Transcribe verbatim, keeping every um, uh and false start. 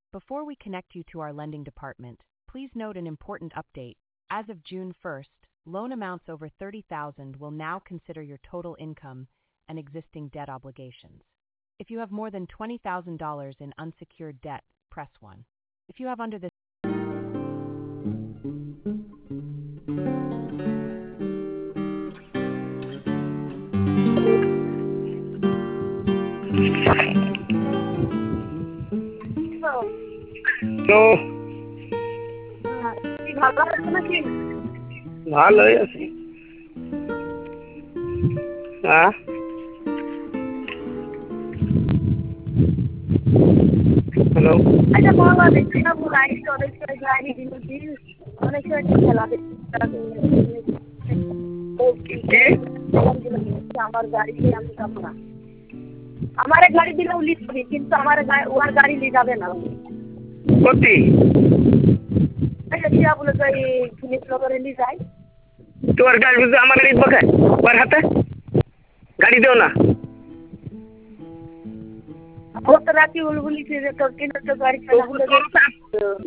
Before we connect you to our lending department, please note an important update. As of June first, loan amounts over thirty thousand dollars will now consider your total income and existing debt obligations. If you have more than twenty thousand dollars in unsecured debt, press one. If you have under this তো কি ভালো আছে নাকি? ভালোই আছি। হ্যাঁ hello আচ্ছা বলো দেখছি না গাড়ি অনেক সময় গাড়ি দিচ্ছি অনেক সময় খেলা দেখছি আমার গাড়ি দিয়ে আমি যাবো না আমার গাড়ি দিলেও লিজ করি কিন্তু আমার ওর গাড়ি নিয়ে যাবে না কতি আচ্ছা বলে যাই পুলিশ লগরে নিয়ে যাই তোমার গাড়ি বুঝে আমার গাড়ি বকে ওর হাতে গাড়ি দেও না ও তো রাতি উলগুলি তোর কিনা তো গাড়ি চালা